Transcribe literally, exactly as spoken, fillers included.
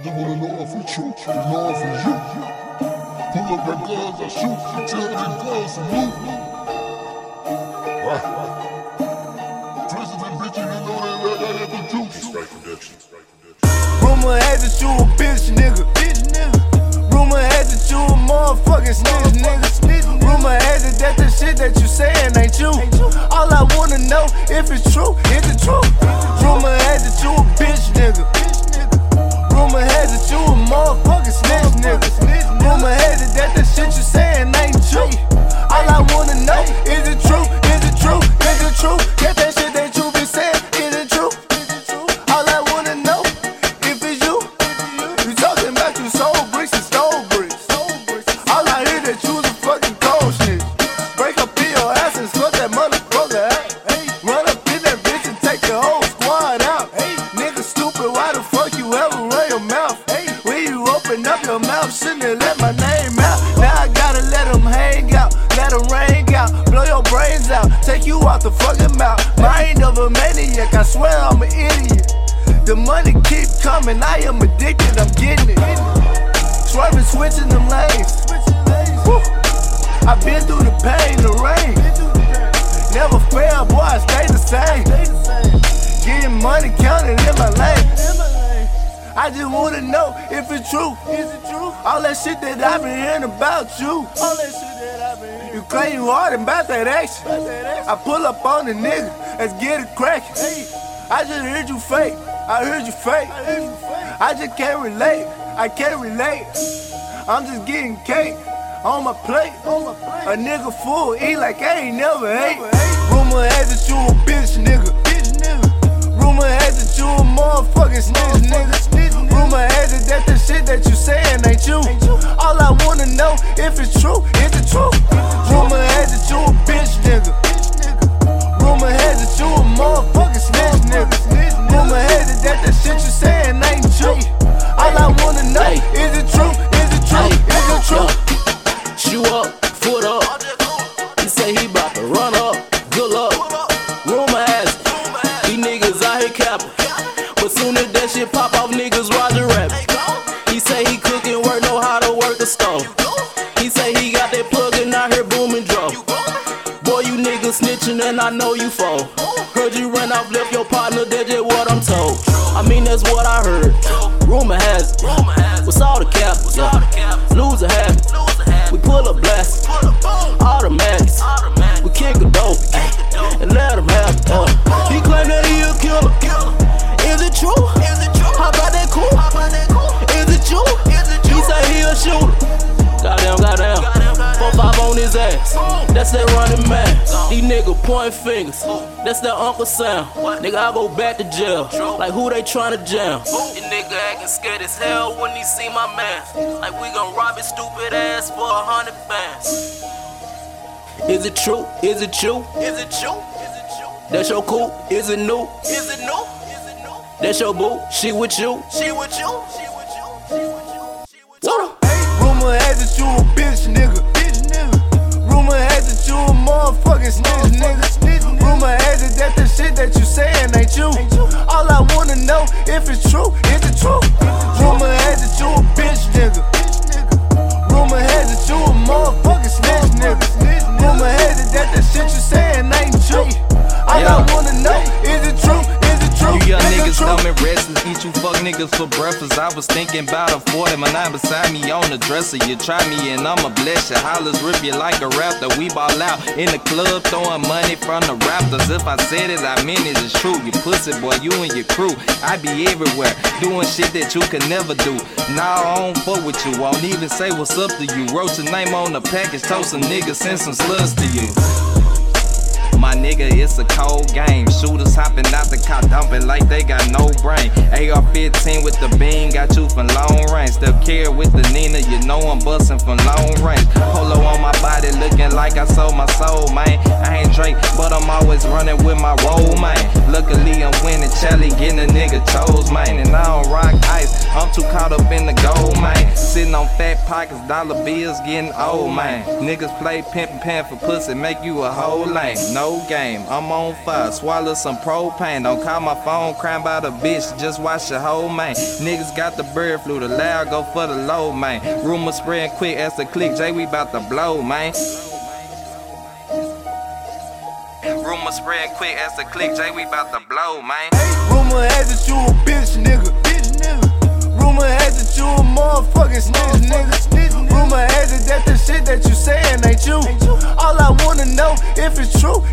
just wanna know if it's true, you know if it's you. Pull up that guns, I shoot, tell them guns salute. President bitch, you know that that that the juice. Strike production. Rumor has it you a bitch nigga, bitch nigga. Rumor has it you a motherfucking snitch nigga. Rumor has it that the shit that you saying ain't you. All I wanna know if it's true, is it true? Rumor has it you a bitch nigga. Rumor has it you a motherfucking snitch nigga. Rumor has it that the shit you saying ain't true. All I wanna know is it true, is it true, is it true? Get that shit that you be saying, is it true? All I wanna know if it's you. You talking about you sold bricks and stole bricks. All I hear that you's a fucking cold shit. Break up in your ass and slut that motherfucker out. Run up in that bitch and take the whole squad out. Nigga stupid, why the fuck you ever run your mouth? When you open up your mouth, shouldn't have let my name out. Now I gotta let them hang out, let them ring out, blow your brains out, take you out the fucking mouth. Mind of a maniac, I swear I'm an idiot. The money keep coming, I am addicted, I'm getting it. Swerving, switching them lanes. Woo. I've been through the pain, the rain. Never fail, boy, I stay the same. Getting money counted in my lane. I just wanna know if it's true. Is it true? All that shit that I've been hearing about you. All that shit that I've been hearing. You claim you hard and about that action. I pull up on the nigga, let's get it crackin'. I just heard you fake, I heard you fake. I just can't relate, I can't relate. I'm just getting cake on my plate. A nigga full, eat like I ain't never ate. Rumor has it you a bitch nigga. Rumor has it you a motherfucking snitch nigga. Rumor has it that the shit that you saying ain't you. All I wanna know if it's true, is it true? Rumor has it you a bitch nigga. Rumor has it you a motherfucking snitch nigga. Rumor has it that the shit you saying ain't true. All I wanna know is it true, is it true, is it true? Shoe up, foot up. He say he bout to run up. Good luck. Rumor has it these niggas out here capping, but soon as that shit pop off, niggas Roger rapping. He say he cooking work, know how to work the stove. He say he got that plug and out here booming drum. Boy, you niggas snitching and I know you fall. Heard you run off, left your partner, that's just what I'm told. I mean, that's what I heard. Rumor has it. What's all the cap? Yeah. Loser have it. We pull up blast. Automatics. We kick a dope and let him have it. Uh. He claim that he a killer. Is it true? How about that cool? Is it you? He say he a shooter. Goddamn, goddamn. Four five on his ass. That's that running man. These niggas pointing fingers. That's that Uncle Sam. Nigga, I go back to jail. Like who they tryna jam? This nigga acting scared as hell when he see my man. Like we gon' rob his stupid ass for a hundred bands. Is it true? Is it true? Is it true? That's your cool? Is it new? Is it new? That's your boo? She with you? She with you? She with you? She with you? She with you? Rumor has it you a bitch nigga. Rumor has it you a motherfucking snitch nigga. Rumor has it that the shit that you saying ain't you. All I wanna know if it's true, is it true? Rumor has it you a bitch nigga. Rumor has it you a motherfucking snitch nigga. Rumor has it that the shit you saying ain't true. All I wanna know is it true, is it true? You young is niggas true? dumb and restless, eat you fuck niggas for breakfast. I was thinking about a forty, my nine beside me on the dresser. You try me and I'ma bless you. Hollers rip you like a raptor. We ball out in the club throwing money from the Raptors. If I said it, I meant it, it's true. You pussy boy, you and your crew. I be everywhere, doing shit that you could never do. Nah, I don't fuck with you, won't even say what's up to you. Wrote your name on the package, told some niggas, send some slugs to you. My nigga, it's a cold game. Shooters hopping out the car, dumping like they got no brain. A R fifteen with the beam, got you from long range. Still care with the Nina, you know I'm bustin' from long range. Polo on my body, got it looking like I sold my soul, man. I ain't Drake, but I'm always running with my role, man. Luckily I'm winning Charlie, getting a nigga chose, man. And I don't rock ice, I'm too caught up in the gold, man. Sitting on fat pockets, dollar bills getting old, man. Niggas play pimpin' pan for pussy, make you a whole lame. No game, I'm on fire, swallow some propane. Don't call my phone, crying about a bitch, just watch the whole man. Niggas got the bird flu, the loud go for the low, man. Rumors spreading quick as the click, Jay, we bout to blow, man. Rumors spreading quick as the click, Jay, we bout to blow, man. Rumor has it you a bitch nigga, bitch nigga. Rumor has it you a motherfucking snitch nigga. Rumor has it that the shit that you saying ain't you. All I wanna know if it's true